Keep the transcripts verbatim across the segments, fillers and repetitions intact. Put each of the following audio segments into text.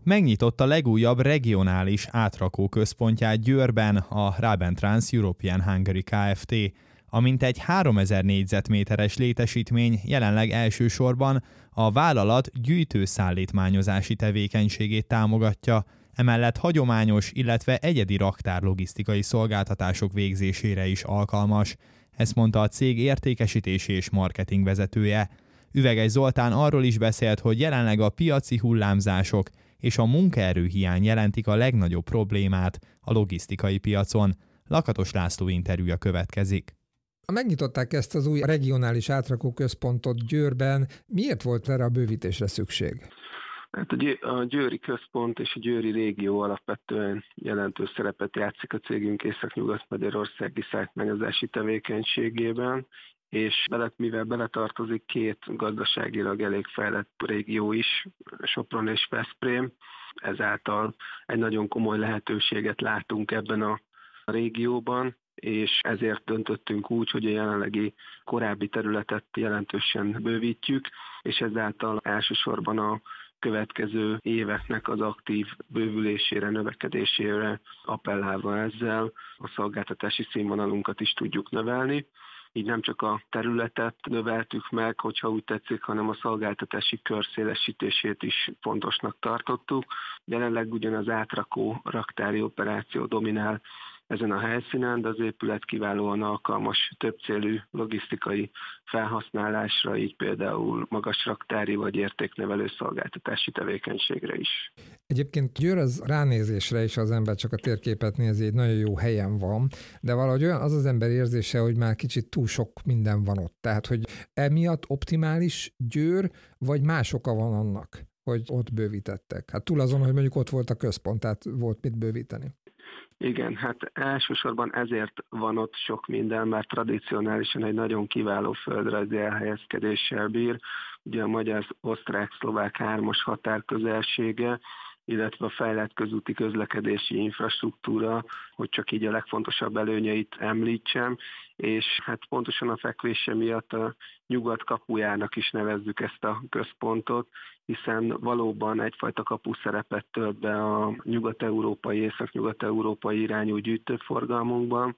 Megnyitotta legújabb regionális átrakó központját Győrben a Rabentrans European Hungary Kft., amint egy háromezer négyzetméteres létesítmény jelenleg elsősorban a vállalat gyűjtőszállítmányozási tevékenységét támogatja, emellett hagyományos, illetve egyedi raktárlogisztikai szolgáltatások végzésére is alkalmas. Ezt mondta a cég értékesítési és marketing vezetője. Üveges Zoltán arról is beszélt, hogy jelenleg a piaci hullámzások és a munkaerőhiány jelentik a legnagyobb problémát a logisztikai piacon. Lakatos László interjúja következik. Megnyitották ezt az új regionális átrakóközpontot Győrben. Miért volt erre a bővítésre szükség? Hát a Győri központ és a Győri régió alapvetően jelentős szerepet játszik a cégünk észak-nyugat-magyarországi szállítmányozási tevékenységében, és belet, mivel beletartozik két gazdaságilag elég fejlett régió is, Sopron és Veszprém, ezáltal egy nagyon komoly lehetőséget látunk ebben a régióban, és ezért döntöttünk úgy, hogy a jelenlegi korábbi területet jelentősen bővítjük, és ezáltal elsősorban a következő éveknek az aktív bővülésére, növekedésére appellálva ezzel a szolgáltatási színvonalunkat is tudjuk növelni. Így nem csak a területet növeltük meg, hogyha úgy tetszik, hanem a szolgáltatási kör szélesítését is fontosnak tartottuk. Jelenleg ugyan az átrakó raktári operáció dominál ezen a helyszínen, de az épület kiválóan alkalmas többcélű logisztikai felhasználásra, így például magas raktári vagy értéknevelő szolgáltatási tevékenységre is. Egyébként Győr az ránézésre is az ember csak a térképet nézi, egy nagyon jó helyen van, de valahogy olyan az az ember érzése, hogy már kicsit túl sok minden van ott. Tehát, hogy emiatt optimális Győr, vagy más oka van annak, hogy ott bővítettek? Hát túl azon, hogy mondjuk ott volt a központ, tehát volt mit bővíteni. Igen, hát elsősorban ezért van ott sok minden, mert tradicionálisan egy nagyon kiváló földrajzi elhelyezkedéssel bír. Ugye a magyar-osztrák-szlovák hármas határ közelsége, illetve a fejlett közúti közlekedési infrastruktúra, hogy csak így a legfontosabb előnyeit említsem, és hát pontosan a fekvése miatt a nyugat kapujának is nevezzük ezt a központot, hiszen valóban egyfajta kapuszerepet tölt be a nyugat-európai, észak-nyugat-európai irányú gyűjtőforgalmunkban,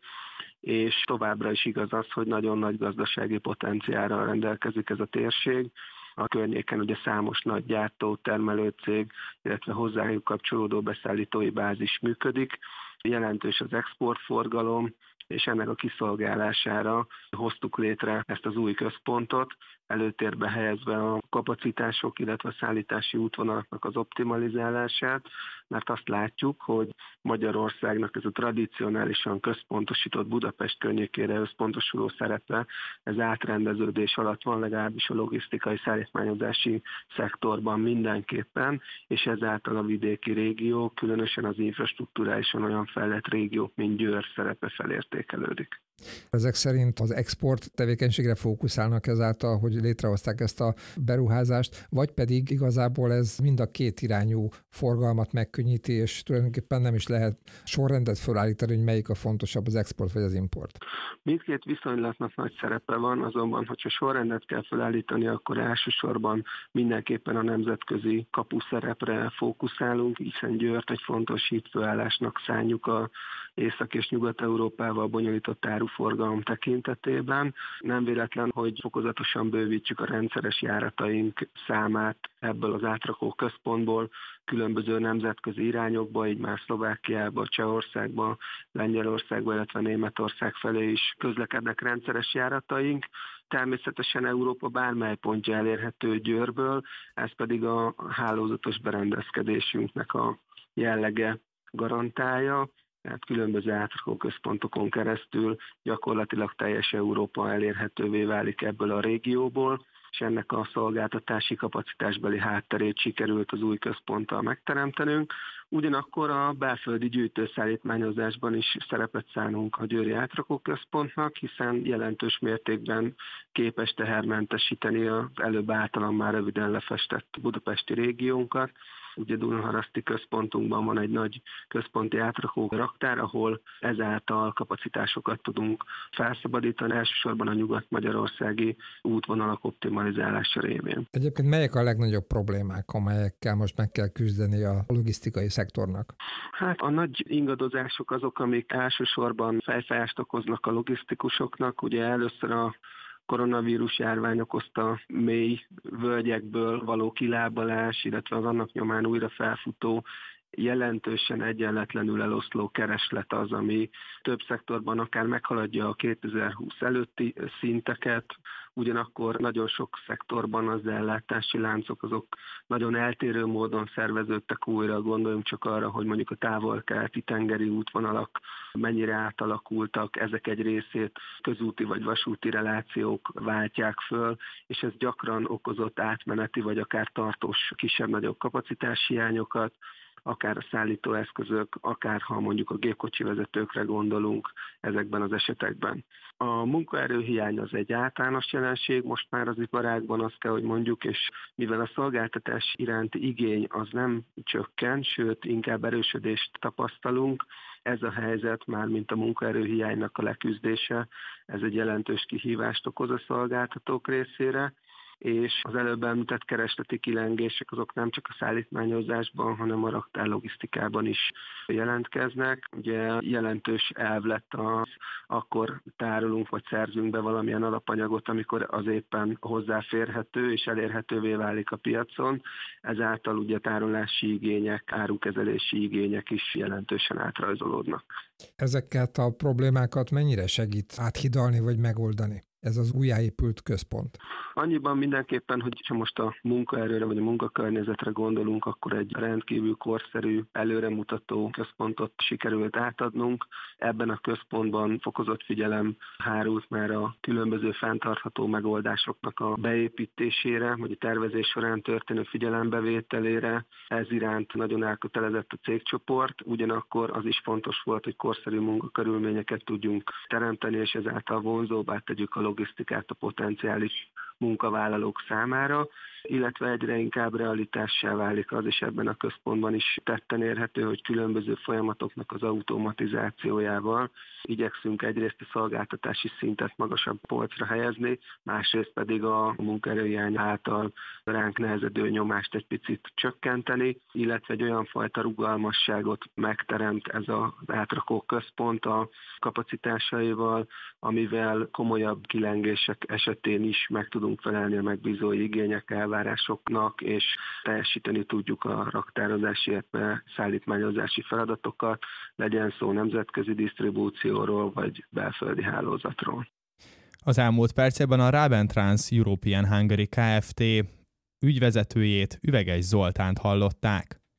és továbbra is igaz az, hogy nagyon nagy gazdasági potenciálral rendelkezik ez a térség. A környéken ugye számos nagy gyártó, termelőcég, illetve hozzájuk kapcsolódó beszállítói bázis működik. Jelentős az exportforgalom, és ennek a kiszolgálására hoztuk létre ezt az új központot, előtérbe helyezve a kapacitások, illetve a szállítási útvonalaknak az optimalizálását, mert azt látjuk, hogy Magyarországnak ez a tradicionálisan központosított Budapest környékére összpontosuló szerepe, ez átrendeződés alatt van, legalábbis a logisztikai szállítmányozási szektorban mindenképpen, és ezáltal a vidéki régió, különösen az infrastrukturálisan olyan fejlett régiók, mint Győr szerepe felértékelődik. Ezek szerint az export tevékenységre fókuszálnak ezáltal, hogy létrehozták ezt a beruházást, vagy pedig igazából ez mind a két irányú forgalmat megkönnyíti, és tulajdonképpen nem is lehet sorrendet felállítani, hogy melyik a fontosabb, az export vagy az import. Mindkét viszonylatnak nagy szerepe van, azonban, hogyha sorrendet kell felállítani, akkor elsősorban mindenképpen a nemzetközi kapuszerepre fókuszálunk, hiszen Győrt egy fontos hídfőállásnak szánjuk a Észak- és Nyugat-Európával bonyolított áruforgalom tekintetében. Nem véletlen, hogy fokozatosan bővítsük a rendszeres járataink számát ebből az átrakó központból különböző nemzetközi irányokba, így már Szlovákiába, Csehországba, Lengyelországba, illetve Németország felé is közlekednek rendszeres járataink. Természetesen Európa bármely pontja elérhető Győrből, ez pedig a hálózatos berendezkedésünknek a jellege garantálja. Tehát különböző átrakó központokon keresztül gyakorlatilag teljes Európa elérhetővé válik ebből a régióból, és ennek a szolgáltatási kapacitásbeli hátterét sikerült az új központtal megteremtenünk. Ugyanakkor a belföldi gyűjtőszállítmányozásban is szerepet szánunk a győri átrakóközpontnak, hiszen jelentős mértékben képes tehermentesíteni az előbb általam már röviden lefestett budapesti régiónkat, Ugye Dunaharaszti központunkban van egy nagy központi átrakó raktár, ahol ezáltal kapacitásokat tudunk felszabadítani, elsősorban a nyugat-magyarországi útvonalak optimalizálása révén. Egyébként melyek a legnagyobb problémák, amelyekkel most meg kell küzdeni a logisztikai szektornak? Hát a nagy ingadozások azok, amik elsősorban fejfájást okoznak a logisztikusoknak. Ugye először a koronavírus járvány okozta mély völgyekből való kilábalás, illetve az annak nyomán újra felfutó, jelentősen egyenletlenül eloszló kereslet az, ami több szektorban akár meghaladja a kétezer-húsz előtti szinteket, ugyanakkor nagyon sok szektorban az ellátási láncok azok nagyon eltérő módon szerveződtek újra, gondoljunk csak arra, hogy mondjuk a távol-keleti tengeri útvonalak mennyire átalakultak, ezek egy részét közúti vagy vasúti relációk váltják föl, és ez gyakran okozott átmeneti vagy akár tartós kisebb-nagyobb kapacitáshiányokat, akár a szállítóeszközök, akár ha mondjuk a gépkocsi vezetőkre gondolunk ezekben az esetekben. A munkaerőhiány az egy általános jelenség, most már az iparágban azt kell, hogy mondjuk, és mivel a szolgáltatás iránti igény az nem csökken, sőt inkább erősödést tapasztalunk, ez a helyzet már, mint a munkaerőhiánynak a leküzdése, ez egy jelentős kihívást okoz a szolgáltatók részére, és az előbb említett keresleti kilengések azok nem csak a szállítmányozásban, hanem a raktár logisztikában is jelentkeznek. Ugye jelentős elv lett az, akkor tárolunk vagy szerzünk be valamilyen alapanyagot, amikor az éppen hozzáférhető és elérhetővé válik a piacon. Ezáltal ugye tárolási igények, árukezelési igények is jelentősen átrajzolódnak. Ezeket a problémákat mennyire segít áthidalni vagy megoldani ez az újjáépült központ? Annyiban mindenképpen, hogy ha most a munkaerőre vagy a munkakörnyezetre gondolunk, akkor egy rendkívül korszerű, előremutató központot sikerült átadnunk. Ebben a központban fokozott figyelem hárult már a különböző fenntartható megoldásoknak a beépítésére, vagy a tervezés során történő figyelembevételére. Ez iránt nagyon elkötelezett a cégcsoport, ugyanakkor az is fontos volt, hogy korszerű munkakörülményeket tudjunk teremteni, és ezáltal vonzóbbá tegyük a logisztikát a potenciális munkavállalók számára, illetve egyre inkább realitássá válik az, és ebben a központban is tetten érhető, hogy különböző folyamatoknak az automatizációjával igyekszünk egyrészt a szolgáltatási szintet magasabb polcra helyezni, másrészt pedig a munkaerőhiány által ránk nehezedő nyomást egy picit csökkenteni, illetve egy olyan fajta rugalmasságot megteremt ez az átrakó központ a kapacitásaival, amivel komolyabb kilengések esetén is meg tudunk felelni a megbízói igények, elvárásoknak, és teljesíteni tudjuk a raktározási, illetve szállítmányozási feladatokat, legyen szó nemzetközi disztribúcióról, vagy belföldi hálózatról. Az elmúlt percekben a Rabentrans European Hungary Kft. Ügyvezetőjét, Üveges Zoltánt hallották.